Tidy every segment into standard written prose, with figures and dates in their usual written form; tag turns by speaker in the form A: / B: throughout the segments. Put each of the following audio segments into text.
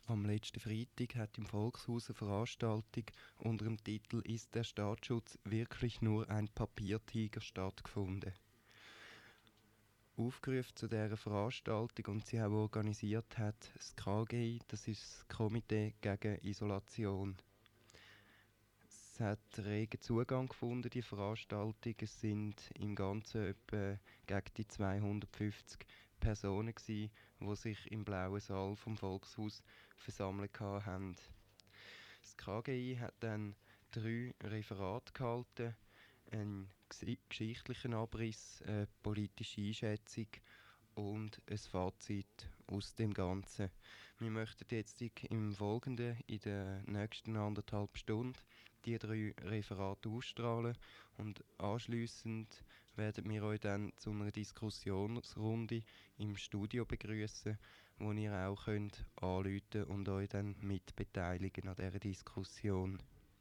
A: Am letzten Freitag hat im Volkshaus eine Veranstaltung unter dem Titel «Ist der Staatsschutz wirklich nur ein Papiertiger?» stattgefunden. Aufgerufen zu dieser Veranstaltung und sie auch organisiert hat das KGI, das ist das Komitee gegen Isolation. Es hat regen Zugang gefunden, die Veranstaltung. Es sind im Ganzen etwa gegen die 250 Personen gewesen, die sich im blauen Saal vom Volkshaus versammelt haben. Das KGI hat dann 3 Referate gehalten, einen geschichtlichen Abriss, eine politische Einschätzung und ein Fazit aus dem Ganzen. Wir möchten jetzt im Folgenden, in den nächsten 1,5 Stunden, die 3 Referate ausstrahlen und anschliessend werden wir euch dann zu einer Diskussionsrunde im Studio begrüßen, wo ihr auch könnt anrufen und euch dann mitbeteiligen an dieser Diskussion.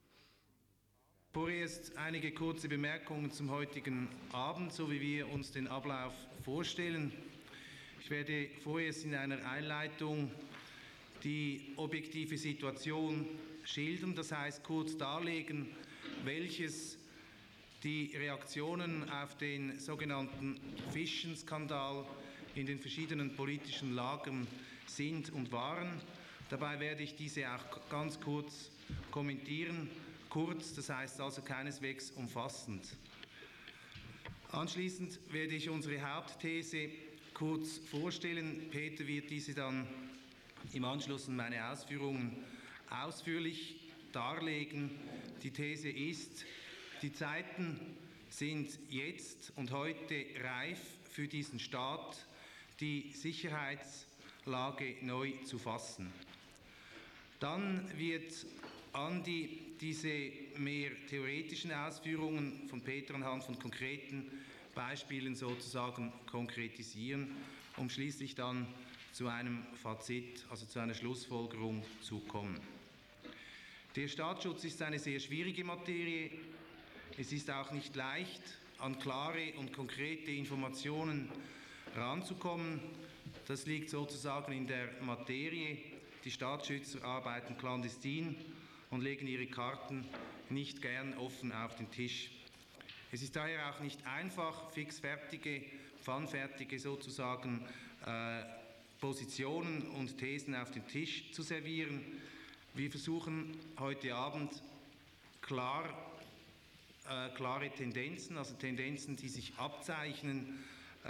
B: Vorerst einige kurze Bemerkungen zum heutigen Abend, so wie wir uns den Ablauf vorstellen. Ich werde vorerst in einer Einleitung die objektive Situation schildern, das heißt kurz darlegen, welches die Reaktionen auf den sogenannten Fischen-Skandal in den verschiedenen politischen Lagern sind und waren. Dabei werde ich diese auch ganz kurz kommentieren. Kurz, das heißt also keineswegs umfassend. Anschließend werde ich unsere Hauptthese kurz vorstellen. Peter wird diese dann im Anschluss an meine Ausführungen ausführlich darlegen. Die These ist, die Zeiten sind jetzt und heute reif für diesen Staat, die Sicherheitslage neu zu fassen. Dann wird Andi diese mehr theoretischen Ausführungen von Peter anhand von konkreten Beispielen sozusagen konkretisieren, um schließlich dann zu einem Fazit, also zu einer Schlussfolgerung zu kommen. Der Staatsschutz ist eine sehr schwierige Materie. Es ist auch nicht leicht, an klare und konkrete Informationen ranzukommen. Das liegt sozusagen in der Materie. Die Staatsschützer arbeiten clandestin und legen ihre Karten nicht gern offen auf den Tisch. Es ist daher auch nicht einfach, fixfertige, pfannfertige sozusagen Positionen und Thesen auf den Tisch zu servieren. Wir versuchen heute Abend klare Tendenzen, also Tendenzen, die sich abzeichnen,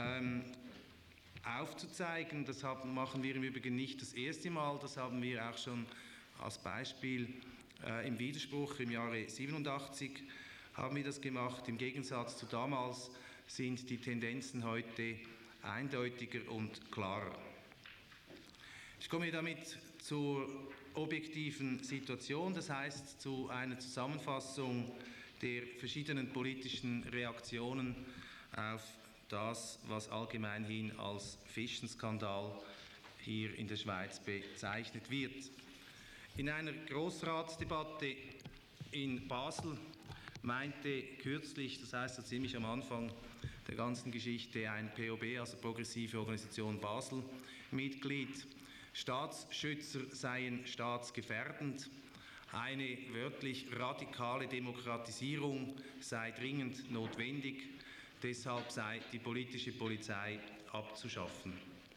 B: aufzuzeigen. Das machen wir im Übrigen nicht das erste Mal, das haben wir auch schon als Beispiel im Widerspruch im Jahre 1987 haben wir das gemacht. Im Gegensatz zu damals sind die Tendenzen heute eindeutiger und klarer. Ich komme damit zur objektiven Situation, das heißt zu einer Zusammenfassung der verschiedenen politischen Reaktionen auf das, was allgemeinhin als Fischen-Skandal hier in der Schweiz bezeichnet wird. In einer Grossratsdebatte in Basel meinte kürzlich, das heißt so ziemlich am Anfang der ganzen Geschichte, ein POB, also Progressive Organisation Basel, Mitglied, Staatsschützer seien staatsgefährdend, eine wörtlich radikale Demokratisierung sei dringend notwendig, deshalb sei die politische Polizei abzuschaffen.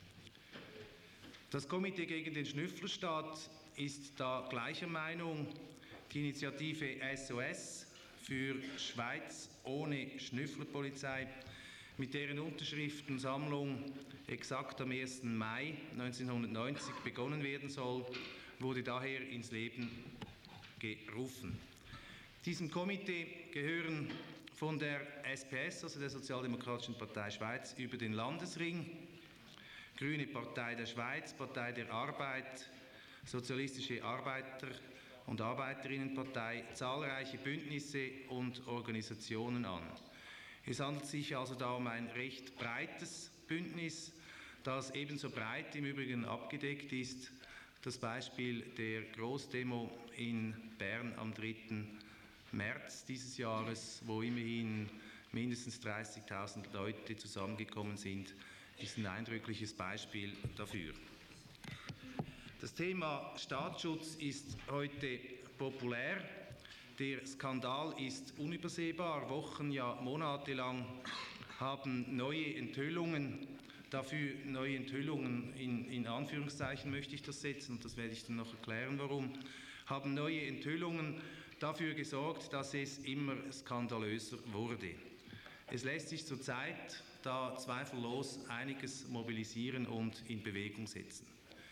B: Das Komitee gegen den Schnüfflerstaat ist da gleicher Meinung. Die Initiative SOS für Schweiz ohne Schnüfflerpolizei, mit deren Unterschriftensammlung exakt am 1. Mai 1990 begonnen werden soll, wurde daher ins Leben gerufen. Diesem Komitee gehören von der SPS, also der Sozialdemokratischen Partei Schweiz, über den Landesring, Grüne Partei der Schweiz, Partei der Arbeit, Sozialistische Arbeiter- und Arbeiterinnenpartei, zahlreiche Bündnisse und Organisationen an. Es handelt sich also da um ein recht breites Bündnis, das ebenso breit im Übrigen abgedeckt ist. Das Beispiel der Großdemo in Bern am 3. März dieses Jahres, wo immerhin mindestens 30.000 Leute zusammengekommen sind, ist ein eindrückliches Beispiel dafür. Das Thema Staatsschutz ist heute populär. Der Skandal ist unübersehbar. Wochen, ja monatelang haben neue Enthüllungen, dafür neue Enthüllungen in Anführungszeichen möchte ich das setzen, und das werde ich dann noch erklären, warum, haben neue Enthüllungen dafür gesorgt, dass es immer skandalöser wurde. Es lässt sich zurzeit da zweifellos einiges mobilisieren und in Bewegung setzen.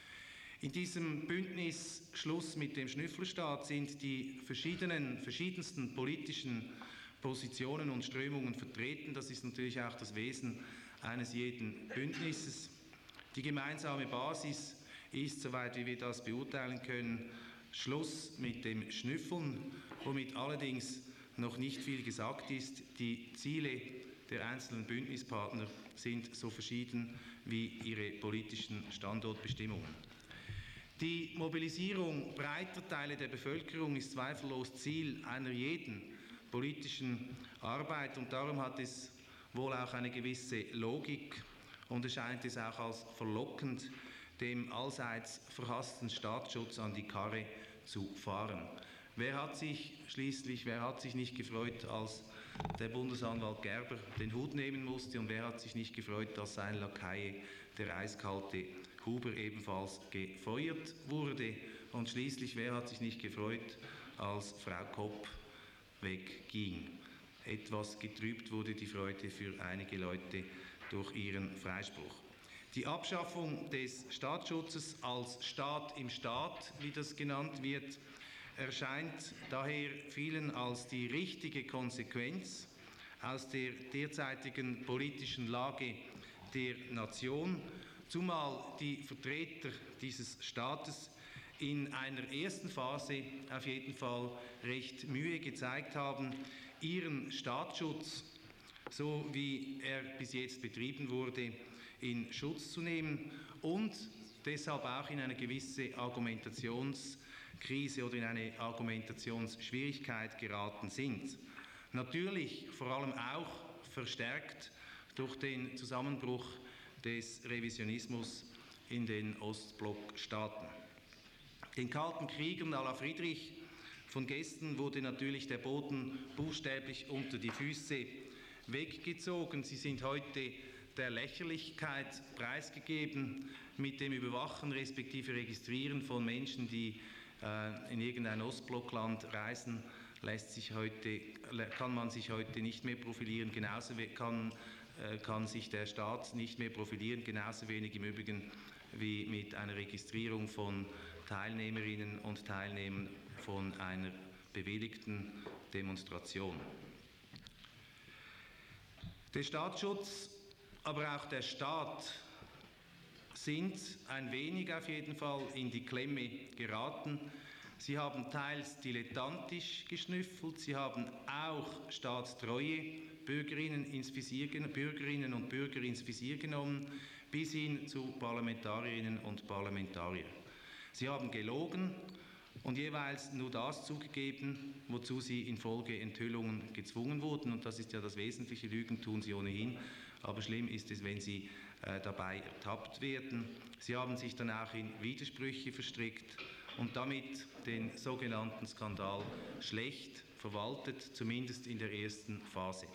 B: In diesem Bündnis Schluss mit dem Schnüfflerstaat sind die verschiedensten politischen Positionen und Strömungen vertreten. Das ist natürlich auch das Wesen eines jeden Bündnisses. Die gemeinsame Basis ist, soweit wie wir das beurteilen können, Schluss mit dem Schnüffeln, womit allerdings noch nicht viel gesagt ist. Die Ziele der einzelnen Bündnispartner sind so verschieden wie ihre politischen Standortbestimmungen. Die Mobilisierung breiter Teile der Bevölkerung ist zweifellos Ziel einer jeden politischen Arbeit, und darum hat es wohl auch eine gewisse Logik und erscheint es auch als verlockend, dem allseits verhassten Staatsschutz an die Karre zu fahren. Wer hat sich nicht gefreut, als der Bundesanwalt Gerber den Hut nehmen musste, und wer hat sich nicht gefreut, als sein Lakaie, der eiskalte Huber, ebenfalls gefeuert wurde, und schließlich wer hat sich nicht gefreut, als Frau Kopp wegging. Etwas getrübt wurde die Freude für einige Leute durch ihren Freispruch. Die Abschaffung des Staatsschutzes als Staat im Staat, wie das genannt wird, erscheint daher vielen als die richtige Konsequenz aus der derzeitigen politischen Lage der Nation, zumal die Vertreter dieses Staates in einer ersten Phase auf jeden Fall recht Mühe gezeigt haben, ihren Staatsschutz, so wie er bis jetzt betrieben wurde, in Schutz zu nehmen und deshalb auch in eine gewisse Argumentationskrise oder in eine Argumentationsschwierigkeit geraten sind. Natürlich vor allem auch verstärkt durch den Zusammenbruch des Revisionismus in den Ostblockstaaten. Den kalten Kriegern à la Friedrich von gestern wurde natürlich der Boden buchstäblich unter die Füße weggezogen. Sie sind heute der Lächerlichkeit preisgegeben mit dem Überwachen respektive Registrieren von Menschen, die in irgendein Ostblockland reisen, kann man sich heute nicht mehr profilieren, genauso kann sich der Staat nicht mehr profilieren, genauso wenig im Übrigen wie mit einer Registrierung von Teilnehmerinnen und Teilnehmern von einer bewilligten Demonstration. Der Staatsschutz, aber auch der Staat sind ein wenig auf jeden Fall in die Klemme geraten. Sie haben teils dilettantisch geschnüffelt, sie haben auch staatstreue Bürgerinnen und Bürger ins Visier genommen, bis hin zu Parlamentarierinnen und Parlamentariern. Sie haben gelogen und jeweils nur das zugegeben, wozu sie infolge Enthüllungen gezwungen wurden. Und das ist ja das Wesentliche, Lügen tun sie ohnehin. Aber schlimm ist es, wenn sie dabei ertappt werden. Sie haben sich dann auch in Widersprüche verstrickt und damit den sogenannten Skandal schlecht verwaltet, zumindest in der ersten Phase.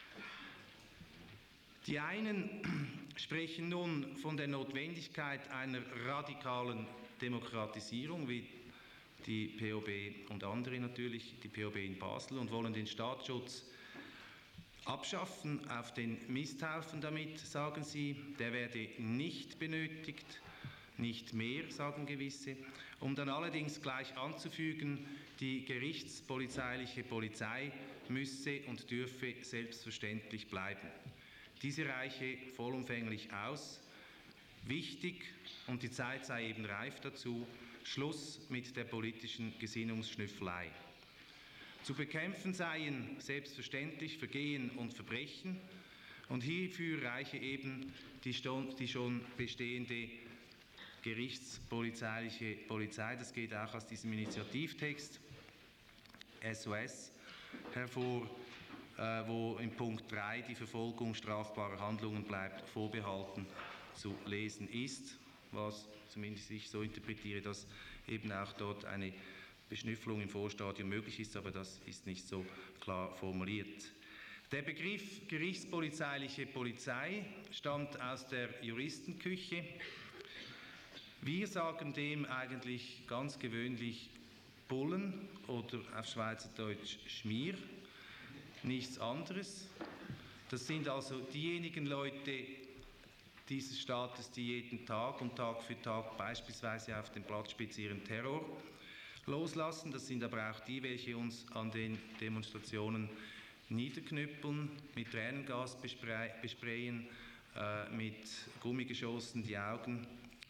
B: Die einen sprechen nun von der Notwendigkeit einer radikalen Demokratisierung, wie die POB und andere natürlich, die POB in Basel, und wollen den Staatsschutz abschaffen, auf den Misthaufen damit, sagen sie. Der werde nicht benötigt, nicht mehr, sagen gewisse, um dann allerdings gleich anzufügen, die gerichtspolizeiliche Polizei müsse und dürfe selbstverständlich bleiben. Diese reiche vollumfänglich aus. Wichtig, und die Zeit sei eben reif dazu, Schluss mit der politischen Gesinnungsschnüffelei. Zu bekämpfen seien selbstverständlich Vergehen und Verbrechen, und hierfür reiche eben die schon bestehende gerichtspolizeiliche Polizei. Das geht auch aus diesem Initiativtext SOS hervor, wo in Punkt 3 die Verfolgung strafbarer Handlungen bleibt vorbehalten zu lesen ist. was zumindest ich so interpretiere, dass eben auch dort eine Beschnüffelung im Vorstadium möglich ist, aber das ist nicht so klar formuliert. Der Begriff gerichtspolizeiliche Polizei stammt aus der Juristenküche. Wir sagen dem eigentlich ganz gewöhnlich Bullen oder auf Schweizerdeutsch Schmier, nichts anderes. Das sind also diejenigen Leute dieses Staates, die jeden Tag und Tag für Tag beispielsweise auf dem Blattspitz ihren Terror loslassen. Das sind aber auch die, welche uns an den Demonstrationen niederknüppeln, mit Tränengas besprayen, mit Gummigeschossen die Augen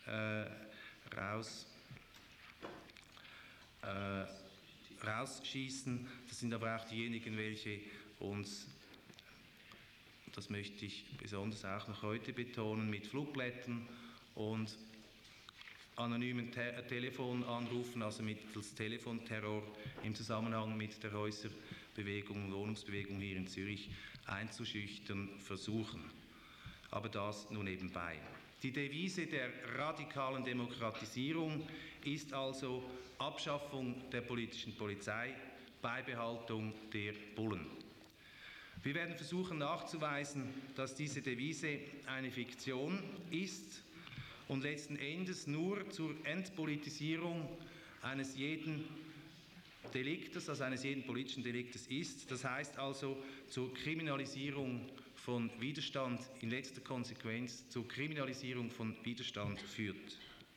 B: rausschießen. Das sind aber auch diejenigen, welche uns, das möchte ich besonders auch noch heute betonen, mit Flugblättern und anonymen Telefonanrufen, also mittels Telefonterror im Zusammenhang mit der Häuserbewegung, Wohnungsbewegung hier in Zürich einzuschüchtern versuchen. Aber das nur nebenbei. Die Devise der radikalen Demokratisierung ist also Abschaffung der politischen Polizei, Beibehaltung der Bullen. Wir werden versuchen nachzuweisen, dass diese Devise eine Fiktion ist und letzten Endes nur zur Entpolitisierung eines jeden Deliktes, also eines jeden politischen Deliktes ist. Das heißt also zur Kriminalisierung von Widerstand, in letzter Konsequenz zur Kriminalisierung von Widerstand führt.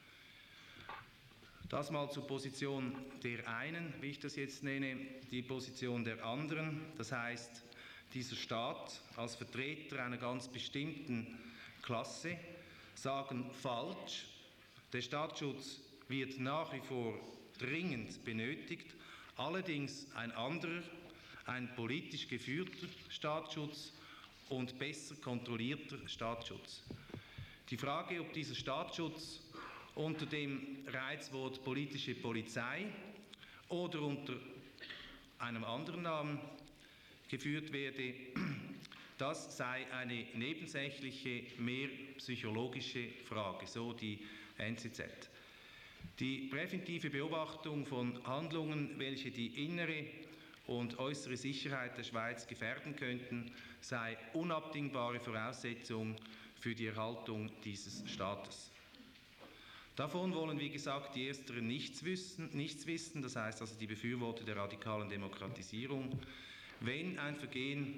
B: Das mal zur Position der einen, wie ich das jetzt nenne, die Position der anderen. Das heißt, dieser Staat als Vertreter einer ganz bestimmten Klasse sagen falsch, der Staatsschutz wird nach wie vor dringend benötigt, allerdings ein anderer, ein politisch geführter Staatsschutz und besser kontrollierter Staatsschutz. Die Frage, ob dieser Staatsschutz unter dem Reizwort politische Polizei oder unter einem anderen Namen geführt werde, das sei eine nebensächliche, mehr psychologische Frage, so die NZZ. Die präventive Beobachtung von Handlungen, welche die innere und äußere Sicherheit der Schweiz gefährden könnten, sei unabdingbare Voraussetzung für die Erhaltung dieses Staates. Davon wollen, wie gesagt, die Ersteren nichts wissen, das heißt also die Befürworter der radikalen Demokratisierung. Wenn ein Vergehen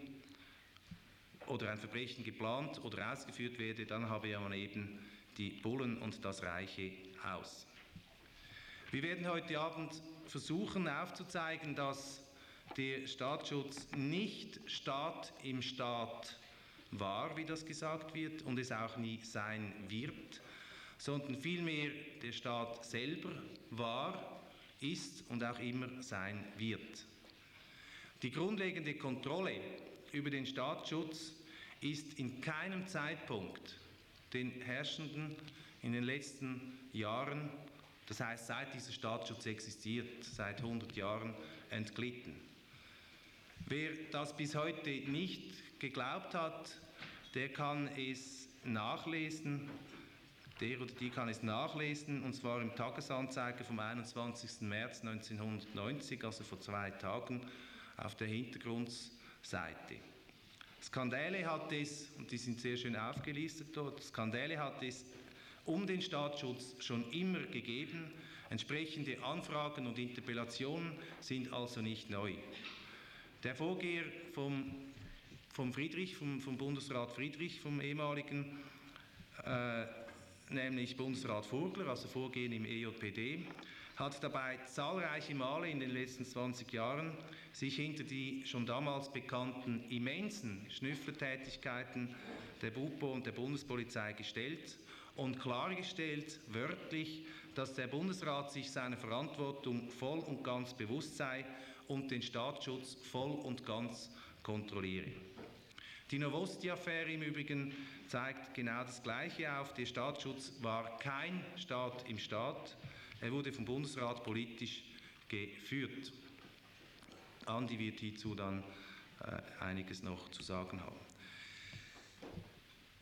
B: oder ein Verbrechen geplant oder ausgeführt werde, dann habe man eben die Bullen und das reiche aus. Wir werden heute Abend versuchen aufzuzeigen, dass der Staatsschutz nicht Staat im Staat war, wie das gesagt wird, und es auch nie sein wird, sondern vielmehr der Staat selber war, ist und auch immer sein wird. Die grundlegende Kontrolle über den Staatsschutz ist in keinem Zeitpunkt den Herrschenden in den letzten Jahren, das heißt seit dieser Staatsschutz existiert, seit 100 Jahren, entglitten. Wer das bis heute nicht geglaubt hat, der kann es nachlesen, der oder die kann es nachlesen, und zwar im Tagesanzeiger vom 21. März 1990, also vor 2 Tagen, auf der Hintergrundseite. Skandale hat es, und die sind sehr schön aufgelistet dort, Skandale hat es um den Staatsschutz schon immer gegeben. Entsprechende Anfragen und Interpellationen sind also nicht neu. Der Vorgänger vom Bundesrat Friedrich, vom ehemaligen, nämlich Bundesrat Vogler, also Vorgehen im EJPD, hat dabei zahlreiche Male in den letzten 20 Jahren sich hinter die schon damals bekannten immensen Schnüfflertätigkeiten der BUPO und der Bundespolizei gestellt und klargestellt, wörtlich, dass der Bundesrat sich seiner Verantwortung voll und ganz bewusst sei und den Staatsschutz voll und ganz kontrolliere. Die Novosti-Affäre im Übrigen zeigt genau das Gleiche auf. Der Staatsschutz war kein Staat im Staat. Er wurde vom Bundesrat politisch geführt. Andi wird hierzu dann einiges noch zu sagen haben.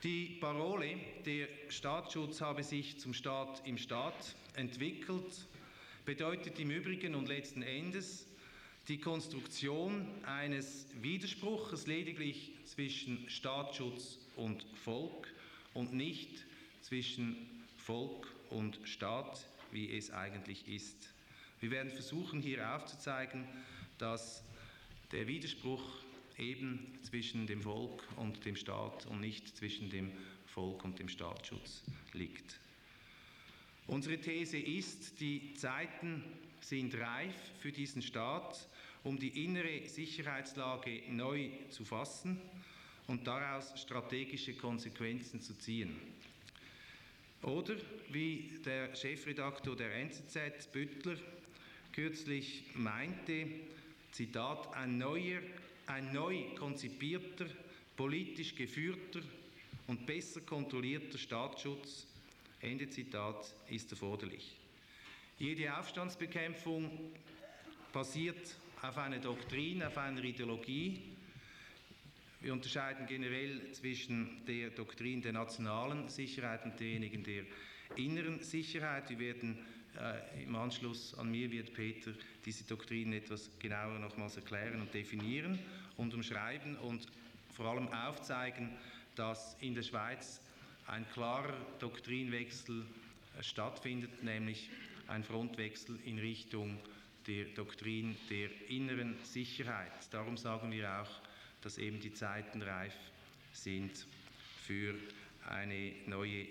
B: Die Parole, der Staatsschutz habe sich zum Staat im Staat entwickelt, bedeutet im Übrigen und letzten Endes die Konstruktion eines Widerspruches lediglich zwischen Staatsschutz und Volk und nicht zwischen Volk und Staat, wie es eigentlich ist. Wir werden versuchen, hier aufzuzeigen, dass der Widerspruch eben zwischen dem Volk und dem Staat und nicht zwischen dem Volk und dem Staatsschutz liegt. Unsere These ist, die Zeiten sind reif für diesen Staat, um die innere Sicherheitslage neu zu fassen und daraus strategische Konsequenzen zu ziehen. Oder, wie der Chefredaktor der NZZ, Büttler, kürzlich meinte, Zitat, ein neu konzipierter, politisch geführter und besser kontrollierter Staatsschutz, Ende Zitat, ist erforderlich. Jede Aufstandsbekämpfung basiert auf einer Doktrin, auf einer Ideologie. Wir unterscheiden generell zwischen der Doktrin der nationalen Sicherheit und derjenigen der inneren Sicherheit. Wir werden im Anschluss an mir wird Peter diese Doktrin etwas genauer nochmals erklären und definieren und umschreiben und vor allem aufzeigen, dass in der Schweiz ein klarer Doktrinwechsel stattfindet, nämlich ein Frontwechsel in Richtung der Doktrin der inneren Sicherheit. Darum sagen wir auch, dass eben die Zeiten reif sind für eine neue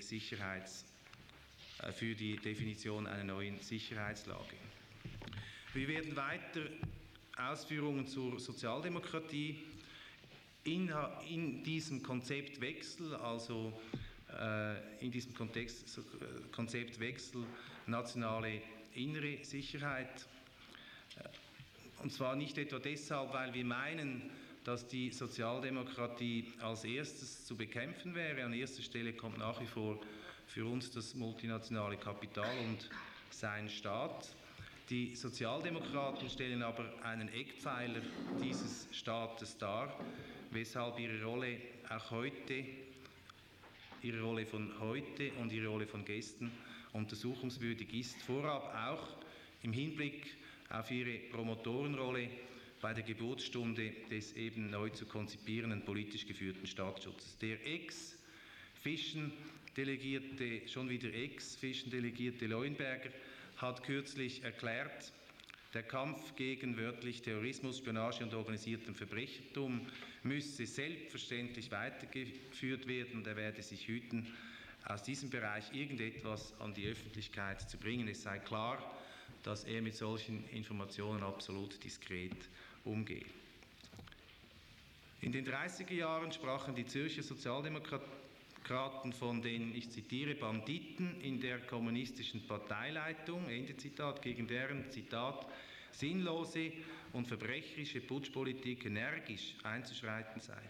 B: für die Definition einer neuen Sicherheitslage. Wir werden weiter Ausführungen zur Sozialdemokratie in diesem Konzeptwechsel, also in diesem Konzeptwechsel nationale innere Sicherheit, und zwar nicht etwa deshalb, weil wir meinen, dass die Sozialdemokratie als erstes zu bekämpfen wäre. An erster Stelle kommt nach wie vor für uns das multinationale Kapital und sein Staat. Die Sozialdemokraten stellen aber einen Eckpfeiler dieses Staates dar, weshalb ihre Rolle auch heute, ihre Rolle von heute und ihre Rolle von gestern untersuchungswürdig ist, vorab auch im Hinblick auf ihre Promotorenrolle bei der Geburtsstunde des eben neu zu konzipierenden politisch geführten Staatsschutzes. Der Ex-Fischen-Delegierte, schon wieder Ex-Fischen-Delegierte Leuenberger hat kürzlich erklärt, der Kampf gegen wörtlich Terrorismus, Spionage und organisiertem Verbrechertum müsse selbstverständlich weitergeführt werden und er werde sich hüten, aus diesem Bereich irgendetwas an die Öffentlichkeit zu bringen. Es sei klar, dass er mit solchen Informationen absolut diskret umgehe. In den 30er Jahren sprachen die Zürcher Sozialdemokraten von den, ich zitiere, Banditen in der kommunistischen Parteileitung, Ende Zitat, gegen deren, Zitat, sinnlose und verbrecherische Putschpolitik energisch einzuschreiten sei.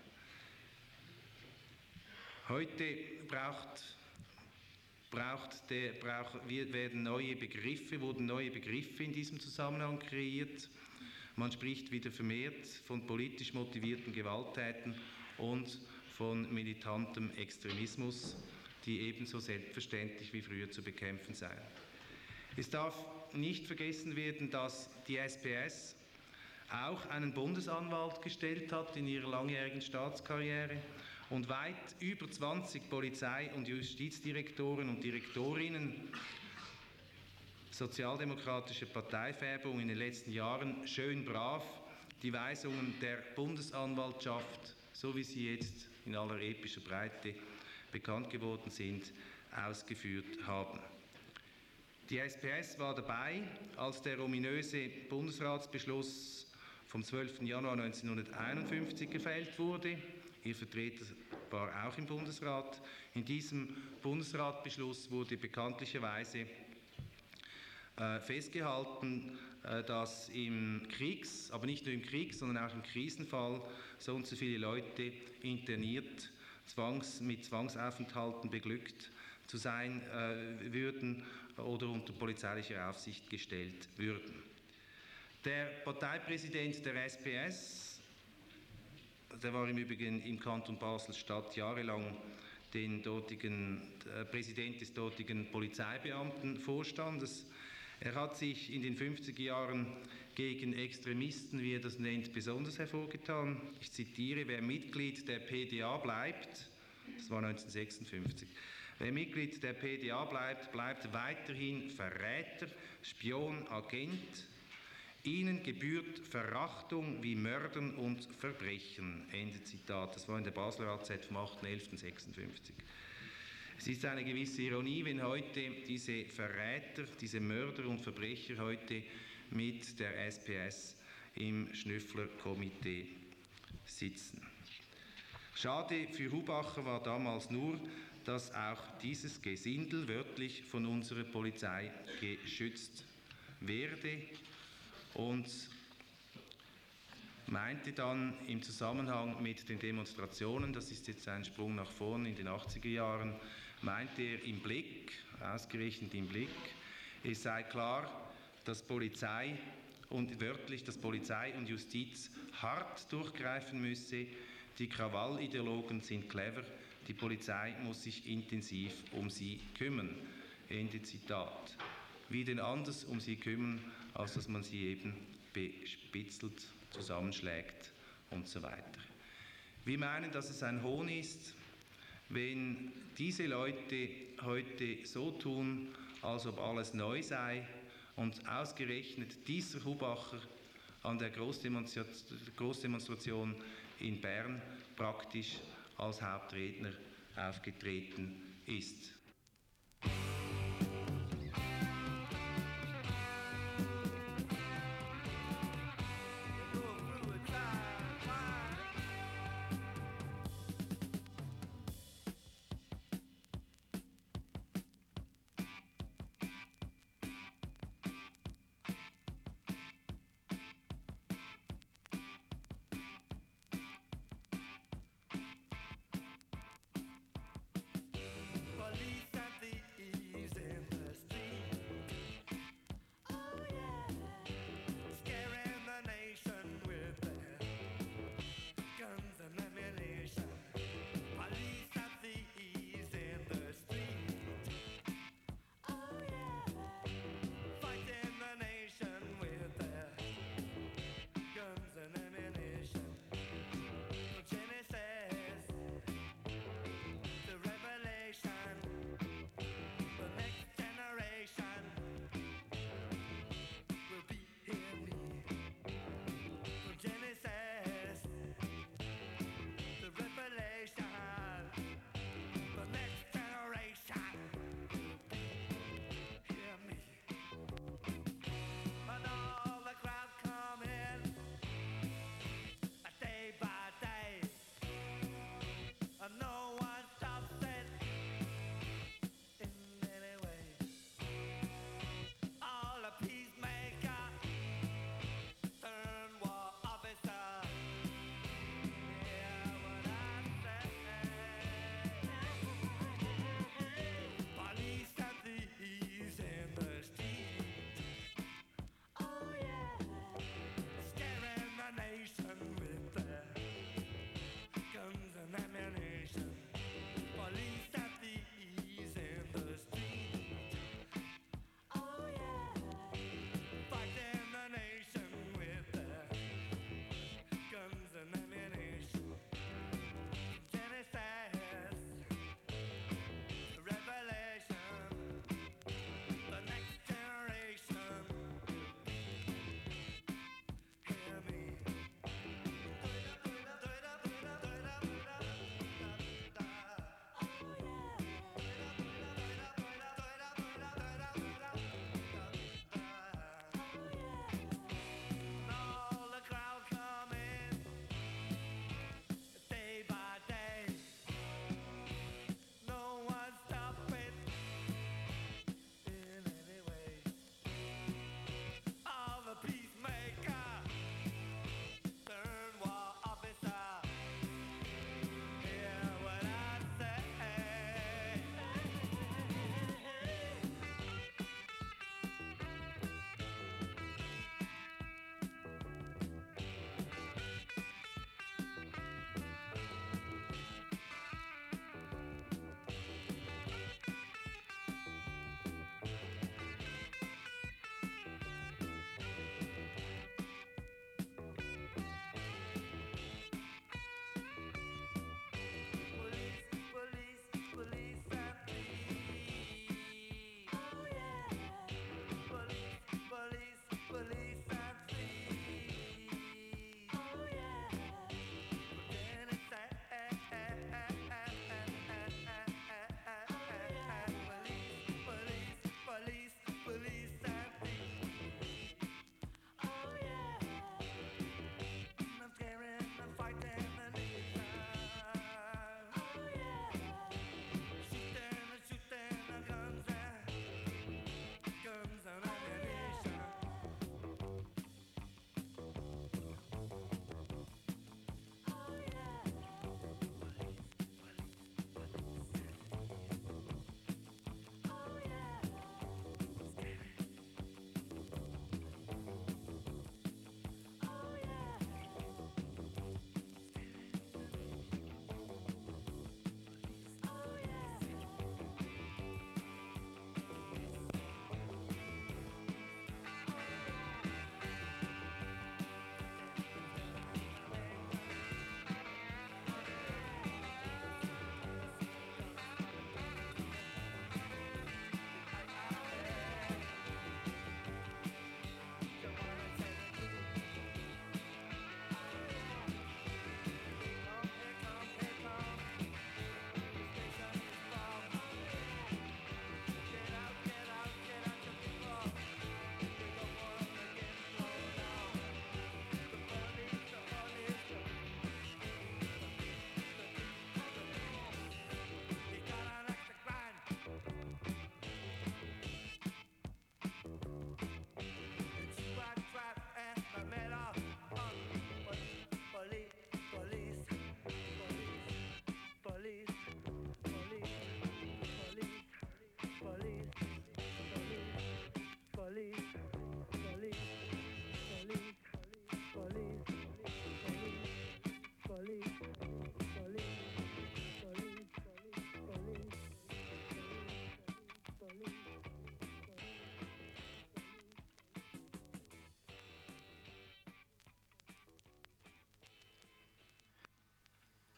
B: Heute wurden neue Begriffe in diesem Zusammenhang kreiert. Man spricht wieder vermehrt von politisch motivierten Gewalttäten und von militantem Extremismus, die ebenso selbstverständlich wie früher zu bekämpfen seien. Es darf nicht vergessen werden, dass die SPS auch einen Bundesanwalt gestellt hat in ihrer langjährigen Staatskarriere und weit über 20 Polizei- und Justizdirektoren und Direktorinnen sozialdemokratische Parteifärbung in den letzten Jahren schön brav die Weisungen der Bundesanwaltschaft, so wie sie jetzt in aller epischer Breite bekannt geworden sind, ausgeführt haben. Die SPS war dabei, als der ominöse Bundesratsbeschluss vom 12. Januar 1951 gefällt wurde. Ihr Vertreter war auch im Bundesrat. In diesem Bundesratbeschluss wurde bekanntlicherweise festgehalten, dass im aber nicht nur im sondern auch im Krisenfall so und so viele Leute interniert, mit Zwangsaufenthalten beglückt zu sein würden oder unter polizeilicher Aufsicht gestellt würden. Der Parteipräsident der SPS, der war im Übrigen im Kanton Basel-Stadt jahrelang den dortigen Präsident des dortigen Polizeibeamtenvorstandes. Er hat sich in den 50er Jahren gegen Extremisten, wie er das nennt, besonders hervorgetan. Ich zitiere: Wer Mitglied der PDA bleibt, das war 1956, wer Mitglied der PDA bleibt, bleibt weiterhin Verräter, Spion, Agent. Ihnen gebührt Verachtung wie Mördern und Verbrechen. Ende Zitat. Das war in der Basler AZ vom 8.11.56. Es ist eine gewisse Ironie, wenn heute diese Verräter, diese Mörder und Verbrecher heute mit der SPS im Schnüffler-Komitee sitzen. Schade für Hubacher war damals nur, dass auch dieses Gesindel wörtlich von unserer Polizei geschützt werde, und meinte dann im Zusammenhang mit den Demonstrationen, das ist jetzt ein Sprung nach vorn in den 80er Jahren, meinte er im Blick, ausgerechnet im Blick, es sei klar, dass Polizei und wörtlich, dass Polizei und Justiz hart durchgreifen müsse. Die Krawallideologen sind clever, die Polizei muss sich intensiv um sie kümmern. Ende Zitat. Wie denn anders um sie kümmern, als dass man sie eben bespitzelt, zusammenschlägt und so weiter. Wir meinen, dass es ein Hohn ist, wenn diese Leute heute so tun, als ob alles neu sei und ausgerechnet dieser Hubacher an der Großdemonstration in Bern praktisch als Hauptredner aufgetreten ist.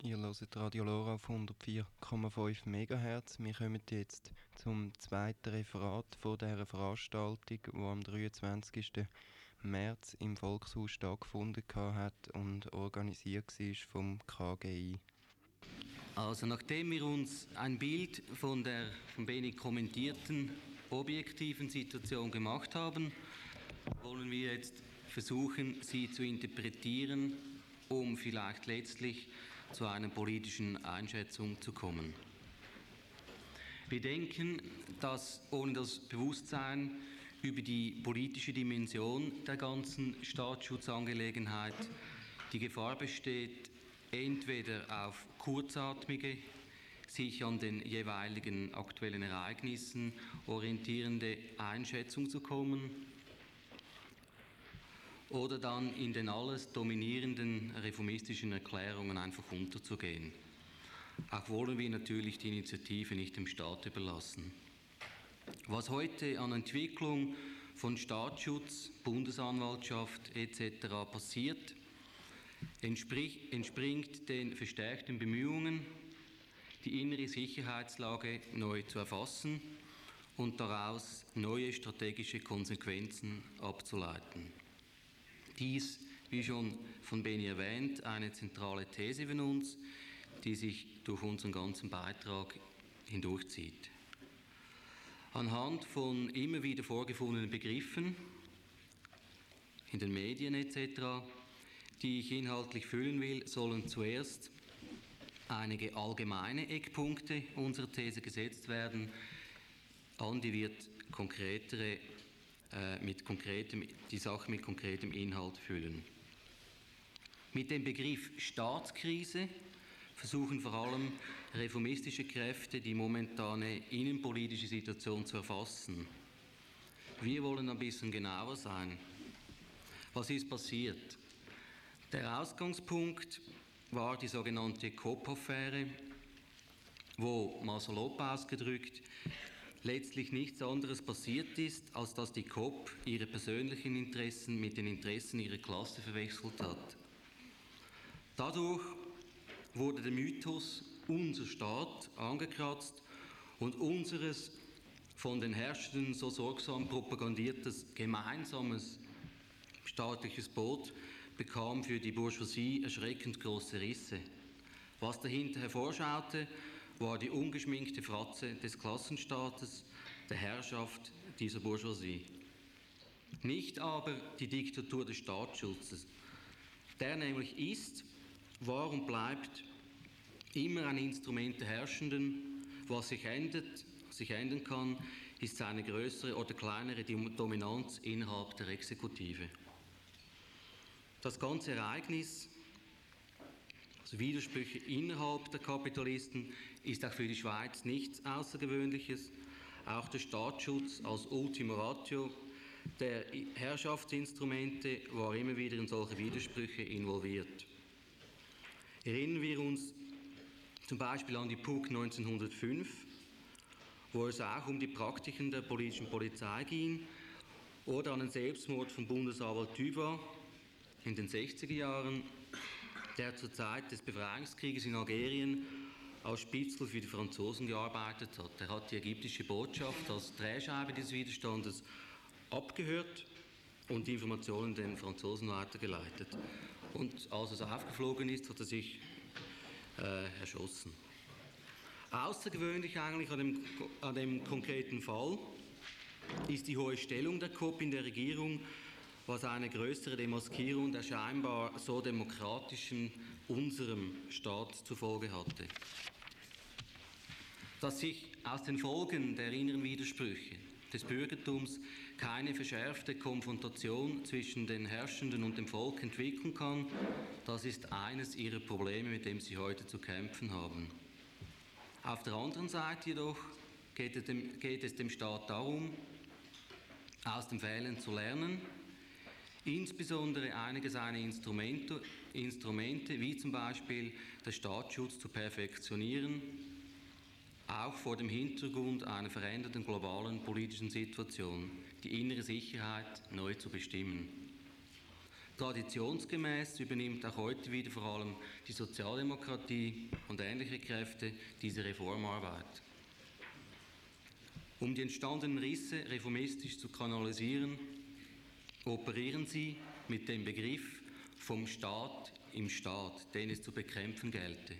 A: Ihr hört Radio Lora auf 104,5 MHz. Wir kommen jetzt zum zweiten Referat von dieser Veranstaltung, die am 23. März im Volkshaus stattgefunden hat und organisiert war vom KGI.
C: Also nachdem wir uns ein Bild von der von wenig kommentierten objektiven Situation gemacht haben, wollen wir jetzt versuchen, sie zu interpretieren, um vielleicht letztlich zu einer politischen Einschätzung zu kommen. Wir denken, dass ohne das Bewusstsein über die politische Dimension der ganzen Staatsschutzangelegenheit die Gefahr besteht, entweder auf kurzatmige, sich an den jeweiligen aktuellen Ereignissen orientierende Einschätzung zu kommen oder dann in den alles dominierenden reformistischen Erklärungen einfach unterzugehen. Auch wollen wir natürlich die Initiative nicht dem Staat überlassen. Was heute an Entwicklung von Staatsschutz, Bundesanwaltschaft etc. passiert, entspringt den verstärkten Bemühungen, die innere Sicherheitslage neu zu erfassen und daraus neue strategische Konsequenzen abzuleiten. Dies, wie schon von Beni erwähnt, eine zentrale These von uns, die sich durch unseren ganzen Beitrag hindurchzieht. Anhand von immer wieder vorgefundenen Begriffen in den Medien etc., die ich inhaltlich füllen will, sollen zuerst einige allgemeine Eckpunkte unserer These gesetzt werden. Andi wird die Sache mit konkretem Inhalt füllen. Mit dem Begriff Staatskrise versuchen vor allem reformistische Kräfte die momentane innenpolitische Situation zu erfassen. Wir wollen ein bisschen genauer sein. Was ist passiert? Der Ausgangspunkt war die sogenannte Coop-Affäre, wo, mal salopp ausgedrückt, letztlich nichts anderes passiert ist, als dass die Coop ihre persönlichen Interessen mit den Interessen ihrer Klasse verwechselt hat. Dadurch wurde der Mythos unser Staat angekratzt und unseres von den Herrschenden so sorgsam propagandiertes gemeinsames staatliches Boot bekam für die Bourgeoisie erschreckend große Risse. Was dahinter hervorschaute, war die ungeschminkte Fratze des Klassenstaates, der Herrschaft dieser Bourgeoisie. Nicht aber die Diktatur des Staatsschutzes. Der nämlich ist, war und bleibt immer ein Instrument der Herrschenden. Was sich ändern kann, ist seine größere oder kleinere Dominanz innerhalb der Exekutive. Das ganze Ereignis, also Widersprüche innerhalb der Kapitalisten, ist auch für die Schweiz nichts Außergewöhnliches. Auch der Staatsschutz als Ultima Ratio der Herrschaftsinstrumente war immer wieder in solche Widersprüche involviert. Erinnern wir uns zum Beispiel an die PUC 1905, wo es auch um die Praktiken der politischen Polizei ging, oder an den Selbstmord von Bundesanwalt Dubois in den 60er Jahren, der zur Zeit des Befreiungskrieges in Algerien als Spitzel für die Franzosen gearbeitet hat. Er hat die ägyptische Botschaft als Drehscheibe des Widerstandes abgehört und die Informationen den Franzosen weitergeleitet. Und als es aufgeflogen ist, hat er sich erschossen. Außergewöhnlich eigentlich an dem konkreten Fall ist die hohe Stellung der Coop in der Regierung, was eine größere Demaskierung der scheinbar so demokratischen unserem Staat zur Folge hatte. Dass sich aus den Folgen der inneren Widersprüche des Bürgertums keine verschärfte Konfrontation zwischen den Herrschenden und dem Volk entwickeln kann, das ist eines ihrer Probleme, mit dem sie heute zu kämpfen haben. Auf der anderen Seite jedoch geht es dem Staat darum, aus den Fehlern zu lernen, insbesondere einige seiner Instrumente, wie zum Beispiel der Staatsschutz, zu perfektionieren, auch vor dem Hintergrund einer veränderten globalen politischen Situation, die innere Sicherheit neu zu bestimmen. Traditionsgemäß übernimmt auch heute wieder vor allem die Sozialdemokratie und ähnliche Kräfte diese Reformarbeit. Um die entstandenen Risse reformistisch zu kanalisieren, operieren sie mit dem Begriff vom Staat im Staat, den es zu bekämpfen gelte.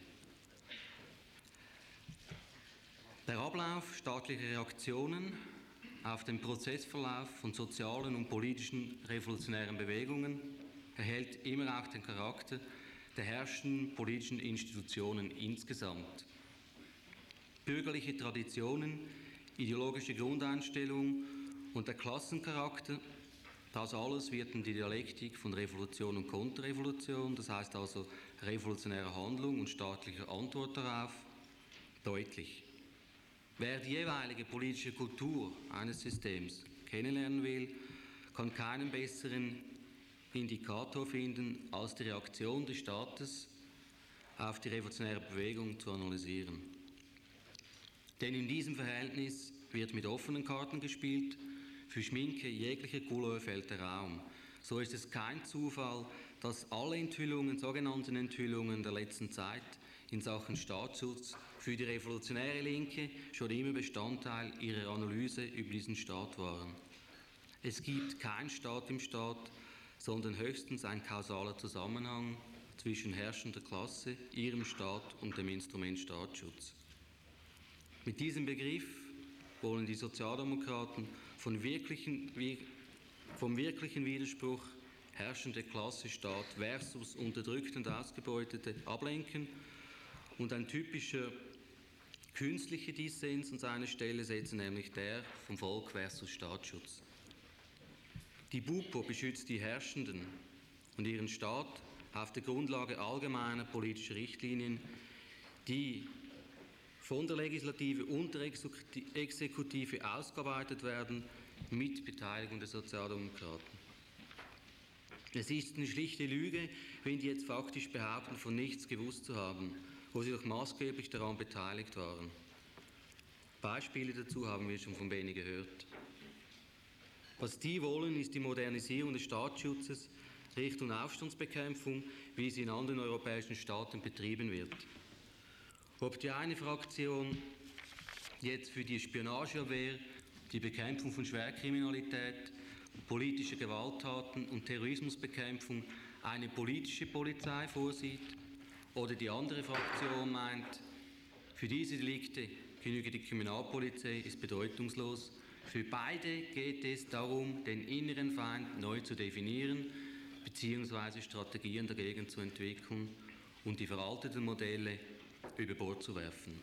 C: Der Ablauf staatlicher Reaktionen auf den Prozessverlauf von sozialen und politischen revolutionären Bewegungen erhält immer auch den Charakter der herrschenden politischen Institutionen insgesamt. Bürgerliche Traditionen, ideologische Grundeinstellung und der Klassencharakter, das alles wird in die Dialektik von Revolution und Konterrevolution, das heißt also revolutionärer Handlung und staatlicher Antwort darauf, deutlich. Wer die jeweilige politische Kultur eines Systems kennenlernen will, kann keinen besseren Indikator finden, als die Reaktion des Staates auf die revolutionäre Bewegung zu analysieren. Denn in diesem Verhältnis wird mit offenen Karten gespielt, für Schminke jeglicher Couleur fällt der Raum. So ist es kein Zufall, dass alle Enthüllungen, sogenannten Enthüllungen der letzten Zeit in Sachen Staatsschutz für die revolutionäre Linke schon immer Bestandteil ihrer Analyse über diesen Staat waren. Es gibt keinen Staat im Staat, sondern höchstens ein kausaler Zusammenhang zwischen herrschender Klasse, ihrem Staat und dem Instrument Staatsschutz. Mit diesem Begriff wollen die Sozialdemokraten vom wirklichen Widerspruch herrschende Klasse Staat versus unterdrückte und Ausgebeutete ablenken und ein typischer künstlicher Dissens an seine Stelle setzen, nämlich der vom Volk versus Staatsschutz. Die BUPO beschützt die Herrschenden und ihren Staat auf der Grundlage allgemeiner politischer Richtlinien, die von der Legislative und der Exekutive ausgearbeitet werden, mit Beteiligung der Sozialdemokraten. Es ist eine schlichte Lüge, wenn die jetzt faktisch behaupten, von nichts gewusst zu haben, wo sie doch maßgeblich daran beteiligt waren. Beispiele dazu haben wir schon von Beni gehört. Was die wollen, ist die Modernisierung des Staatsschutzes Richtung Aufstandsbekämpfung, wie sie in anderen europäischen Staaten betrieben wird. Ob die eine Fraktion jetzt für die Spionageabwehr, die Bekämpfung von Schwerkriminalität, politische Gewalttaten und Terrorismusbekämpfung eine politische Polizei vorsieht, oder die andere Fraktion meint, für diese Delikte genüge die Kriminalpolizei, ist bedeutungslos. Für beide geht es darum, den inneren Feind neu zu definieren bzw. Strategien dagegen zu entwickeln und die veralteten Modelle über Bord zu werfen.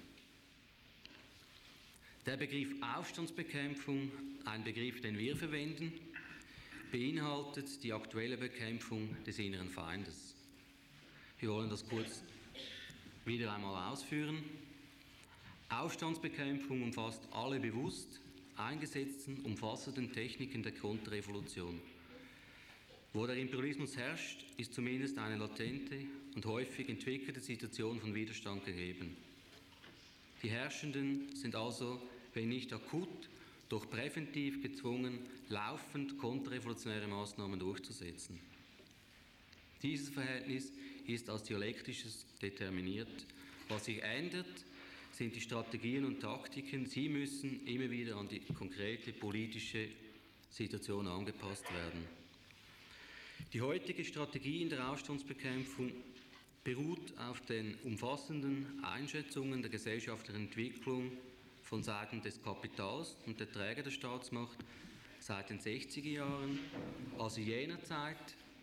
C: Der Begriff Aufstandsbekämpfung, ein Begriff, den wir verwenden, beinhaltet die aktuelle Bekämpfung des inneren Feindes. Wir wollen das kurz wieder einmal ausführen. Aufstandsbekämpfung umfasst alle bewusst eingesetzten, umfassenden Techniken der Konterrevolution. Wo der Imperialismus herrscht, ist zumindest eine latente und häufig entwickelte Situation von Widerstand gegeben. Die Herrschenden sind also, wenn nicht akut, doch präventiv gezwungen, laufend konterrevolutionäre Maßnahmen durchzusetzen. Dieses Verhältnis ist als dialektisches determiniert. Was sich ändert, sind die Strategien und Taktiken. Sie müssen immer wieder an die konkrete politische Situation angepasst werden. Die heutige Strategie in der Aufstandsbekämpfung beruht auf den umfassenden Einschätzungen der gesellschaftlichen Entwicklung von Seiten des Kapitals und der Träger der Staatsmacht seit den 60er Jahren, also jener Zeit,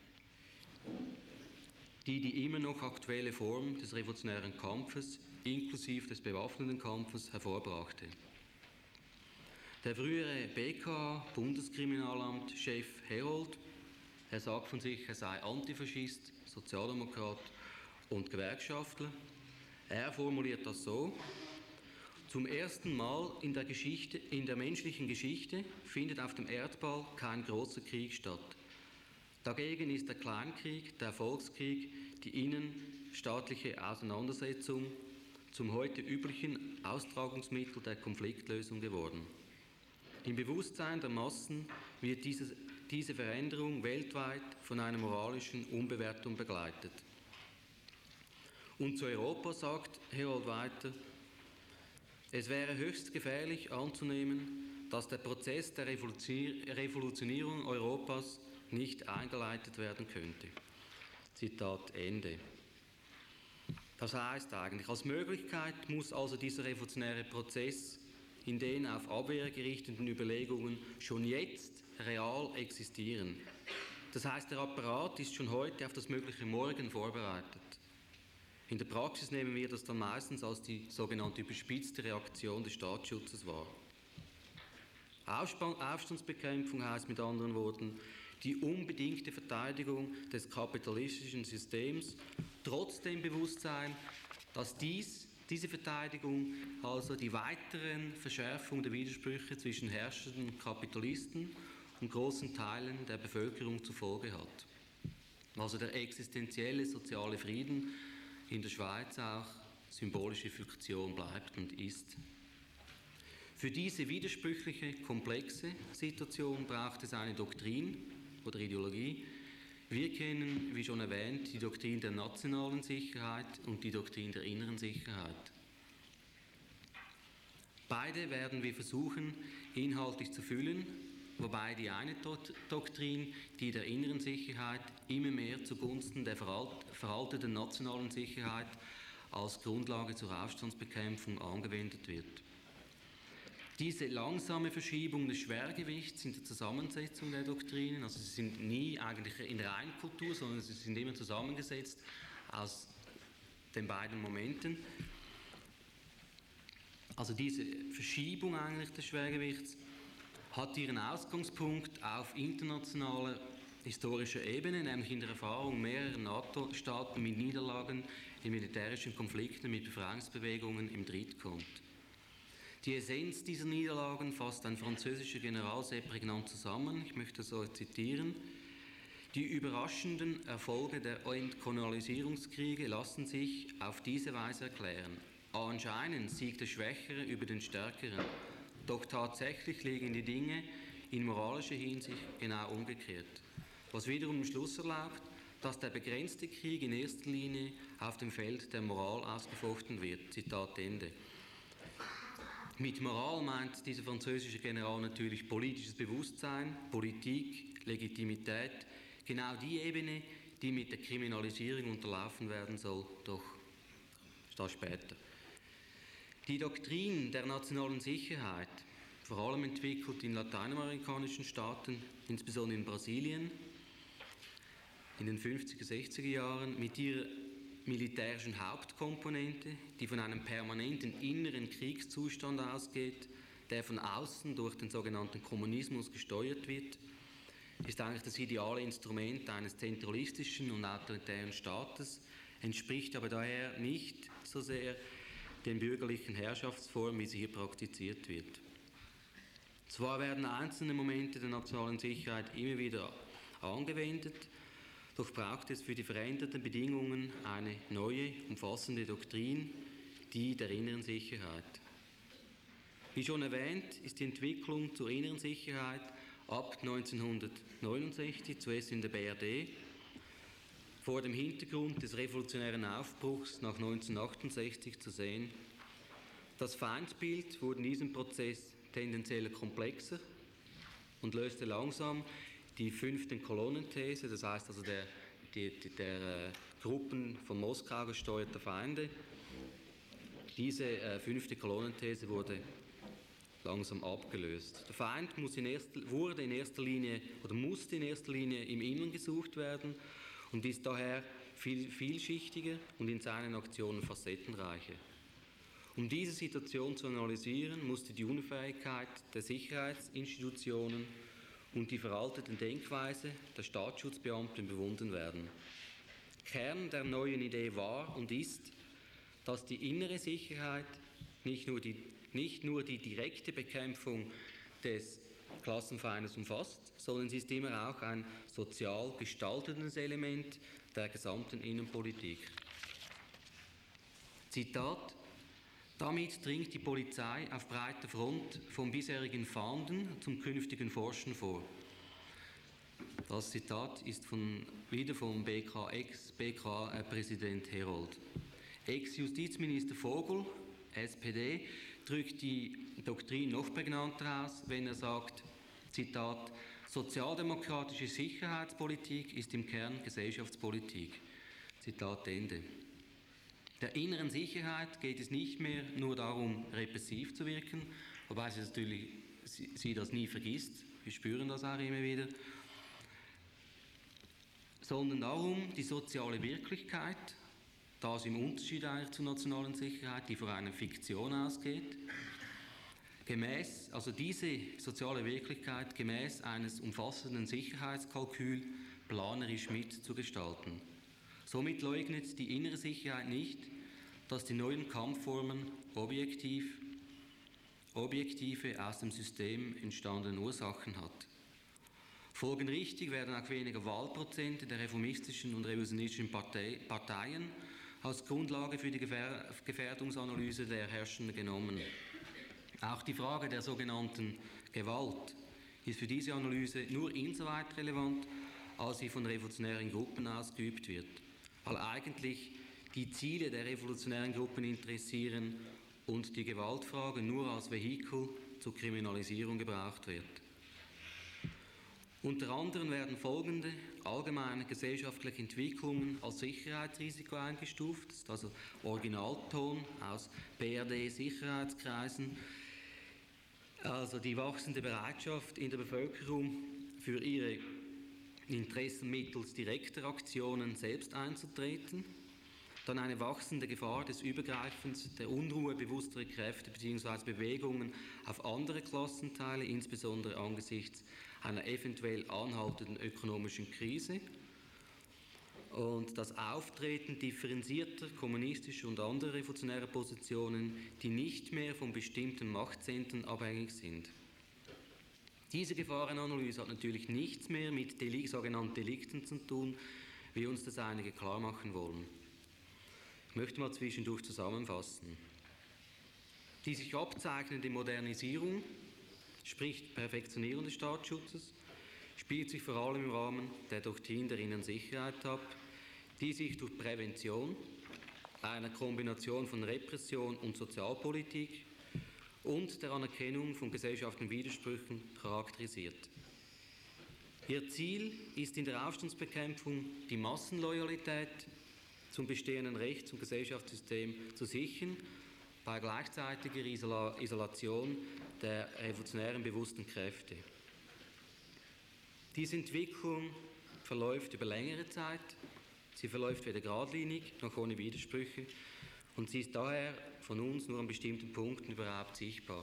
C: die immer noch aktuelle Form des revolutionären Kampfes inklusive des bewaffneten Kampfes hervorbrachte. Der frühere BKA-Bundeskriminalamt-Chef Herold, er sagt von sich, er sei Antifaschist, Sozialdemokrat und Gewerkschaftler. Er formuliert das so: Zum ersten Mal in der menschlichen Geschichte findet auf dem Erdball kein großer Krieg statt. Dagegen ist der Kleinkrieg, der Volkskrieg, die innenstaatliche Auseinandersetzung zum heute üblichen Austragungsmittel der Konfliktlösung geworden. Im Bewusstsein der Massen wird diese Veränderung weltweit von einer moralischen Umbewertung begleitet. Und zu Europa sagt Herold weiter, es wäre höchst gefährlich anzunehmen, dass der Prozess der Revolutionierung Europas nicht eingeleitet werden könnte. Zitat Ende. Das heißt eigentlich, als Möglichkeit muss also dieser revolutionäre Prozess in den auf Abwehr gerichteten Überlegungen schon jetzt real existieren. Das heißt, der Apparat ist schon heute auf das mögliche Morgen vorbereitet. In der Praxis nehmen wir das dann meistens als die sogenannte überspitzte Reaktion des Staatsschutzes wahr. Aufstandsbekämpfung heißt mit anderen Worten die unbedingte Verteidigung des kapitalistischen Systems, trotz dem Bewusstsein, dass diese Verteidigung also die weiteren Verschärfung der Widersprüche zwischen herrschenden Kapitalisten und großen Teilen der Bevölkerung zur Folge hat. Also der existenzielle soziale Frieden in der Schweiz auch symbolische Fiktion bleibt und ist. Für diese widersprüchliche, komplexe Situation braucht es eine Doktrin oder Ideologie. Wir kennen, wie schon erwähnt, die Doktrin der nationalen Sicherheit und die Doktrin der inneren Sicherheit. Beide werden wir versuchen, inhaltlich zu füllen, wobei die eine Doktrin, die der inneren Sicherheit, immer mehr zugunsten der veralteten nationalen Sicherheit als Grundlage zur Aufstandsbekämpfung angewendet wird. Diese langsame Verschiebung des Schwergewichts in der Zusammensetzung der Doktrinen, also sie sind nie eigentlich in Reinkultur, sondern sie sind immer zusammengesetzt aus den beiden Momenten. Also diese Verschiebung eigentlich des Schwergewichts hat ihren Ausgangspunkt auf internationaler historischer Ebene, nämlich in der Erfahrung mehrerer NATO-Staaten mit Niederlagen in militärischen Konflikten mit Befreiungsbewegungen im Drittkontinent. Die Essenz dieser Niederlagen fasst ein französischer General sehr prägnant zusammen. Ich möchte so zitieren. Die überraschenden Erfolge der Entkolonialisierungskriege lassen sich auf diese Weise erklären. Anscheinend siegt der Schwächere über den Stärkeren. Doch tatsächlich liegen die Dinge in moralischer Hinsicht genau umgekehrt. Was wiederum den Schluss erlaubt, dass der begrenzte Krieg in erster Linie auf dem Feld der Moral ausgefochten wird. Zitat Ende. Mit Moral meint dieser französische General natürlich politisches Bewusstsein, Politik, Legitimität, genau die Ebene, die mit der Kriminalisierung unterlaufen werden soll, doch das später. Die Doktrin der nationalen Sicherheit, vor allem entwickelt in lateinamerikanischen Staaten, insbesondere in Brasilien, in den 50er, 60er Jahren, mit ihrer militärischen Hauptkomponente, die von einem permanenten inneren Kriegszustand ausgeht, der von außen durch den sogenannten Kommunismus gesteuert wird, ist eigentlich das ideale Instrument eines zentralistischen und autoritären Staates, entspricht aber daher nicht so sehr den bürgerlichen Herrschaftsformen, wie sie hier praktiziert wird. Zwar werden einzelne Momente der nationalen Sicherheit immer wieder angewendet, doch braucht es für die veränderten Bedingungen eine neue, umfassende Doktrin, die der inneren Sicherheit. Wie schon erwähnt, ist die Entwicklung zur inneren Sicherheit ab 1969, zuerst in der BRD, vor dem Hintergrund des revolutionären Aufbruchs nach 1968 zu sehen. Das Feindbild wurde in diesem Prozess tendenziell komplexer und löste langsam die 5. Kolonnenthese, das heißt also der Gruppen von Moskau gesteuerter Feinde. Diese 5. Kolonnenthese wurde langsam abgelöst. Der Feind musste in erster Linie im Inneren gesucht werden und ist daher vielschichtiger und in seinen Aktionen facettenreicher. Um diese Situation zu analysieren, musste die Unfähigkeit der Sicherheitsinstitutionen und die veralteten Denkweise der Staatsschutzbeamten bewundert werden. Kern der neuen Idee war und ist, dass die innere Sicherheit nicht nur die direkte Bekämpfung des Klassenfeindes umfasst, sondern sie ist immer auch ein sozial gestaltendes Element der gesamten Innenpolitik. Zitat: Damit dringt die Polizei auf breiter Front vom bisherigen Fahnden zum künftigen Forschen vor. Das Zitat ist wieder vom Ex-BK-Präsident Herold. Ex-Justizminister Vogel, SPD, drückt die Doktrin noch prägnanter aus, wenn er sagt, Zitat, sozialdemokratische Sicherheitspolitik ist im Kern Gesellschaftspolitik. Zitat Ende. Der inneren Sicherheit geht es nicht mehr nur darum, repressiv zu wirken, wobei sie das nie vergisst, wir spüren das auch immer wieder, sondern darum, die soziale Wirklichkeit, das im Unterschied eigentlich zur nationalen Sicherheit, die von einer Fiktion ausgeht, diese soziale Wirklichkeit gemäß eines umfassenden Sicherheitskalküls planerisch mitzugestalten. Somit leugnet die innere Sicherheit nicht, dass die neuen Kampfformen objektive aus dem System entstandene Ursachen hat. Folgerichtig werden auch weniger Wahlprozente der reformistischen und revisionistischen Parteien als Grundlage für die Gefährdungsanalyse der Herrschenden genommen. Auch die Frage der sogenannten Gewalt ist für diese Analyse nur insoweit relevant, als sie von revolutionären Gruppen ausgeübt wird, weil eigentlich die Ziele der revolutionären Gruppen interessieren und die Gewaltfrage nur als Vehikel zur Kriminalisierung gebraucht wird. Unter anderem werden folgende allgemeine gesellschaftliche Entwicklungen als Sicherheitsrisiko eingestuft, das ist also Originalton aus BRD-Sicherheitskreisen, also die wachsende Bereitschaft in der Bevölkerung für ihre Interessen mittels direkter Aktionen selbst einzutreten, dann eine wachsende Gefahr des Übergreifens der Unruhe bewussterer Kräfte bzw. Bewegungen auf andere Klassenteile, insbesondere angesichts einer eventuell anhaltenden ökonomischen Krise, und das Auftreten differenzierter kommunistischer und anderer revolutionärer Positionen, die nicht mehr von bestimmten Machtzentren abhängig sind. Diese Gefahrenanalyse hat natürlich nichts mehr mit sogenannten Delikten zu tun, wie uns das einige klar machen wollen. Ich möchte mal zwischendurch zusammenfassen. Die sich abzeichnende Modernisierung, sprich Perfektionierung des Staatsschutzes, spielt sich vor allem im Rahmen der Doktrin der inneren Sicherheit ab, die sich durch Prävention, einer Kombination von Repression und Sozialpolitik und der Anerkennung von gesellschaftlichen Widersprüchen charakterisiert. Ihr Ziel ist in der Aufstandsbekämpfung die Massenloyalität zum bestehenden Rechts- und Gesellschaftssystem zu sichern, bei gleichzeitiger Isolation der revolutionären bewussten Kräfte. Diese Entwicklung verläuft über längere Zeit, sie verläuft weder geradlinig noch ohne Widersprüche und sie ist daher von uns nur an bestimmten Punkten überhaupt sichtbar.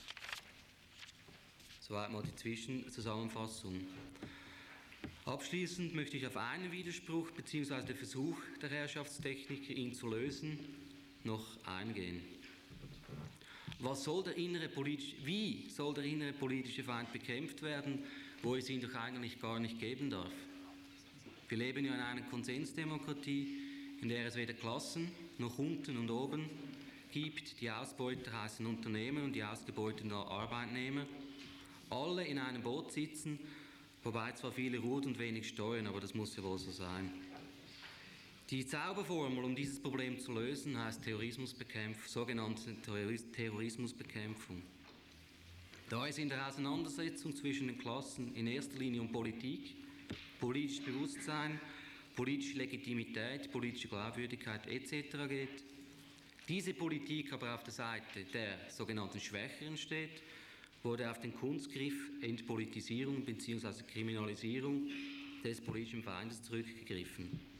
C: Soweit mal die Zwischenzusammenfassung. Abschließend möchte ich auf einen Widerspruch bzw. den Versuch der Herrschaftstechniker, ihn zu lösen, noch eingehen. Wie soll der innere politische Feind bekämpft werden, wo es ihn doch eigentlich gar nicht geben darf? Wir leben ja in einer Konsensdemokratie, in der es weder Klassen noch unten und oben gibt. Die Ausbeuter heißen Unternehmen und die Ausgebeuteten Arbeitnehmer. Alle in einem Boot sitzen, wobei zwar viele rudern und wenig steuern, aber das muss ja wohl so sein. Die Zauberformel, um dieses Problem zu lösen, heißt sogenannte Terrorismusbekämpfung. Da es in der Auseinandersetzung zwischen den Klassen in erster Linie um Politik, politisches Bewusstsein, politische Legitimität, politische Glaubwürdigkeit etc. geht, diese Politik aber auf der Seite der sogenannten Schwächeren steht, wurde auf den Kunstgriff Entpolitisierung bzw. Kriminalisierung des politischen Feindes zurückgegriffen.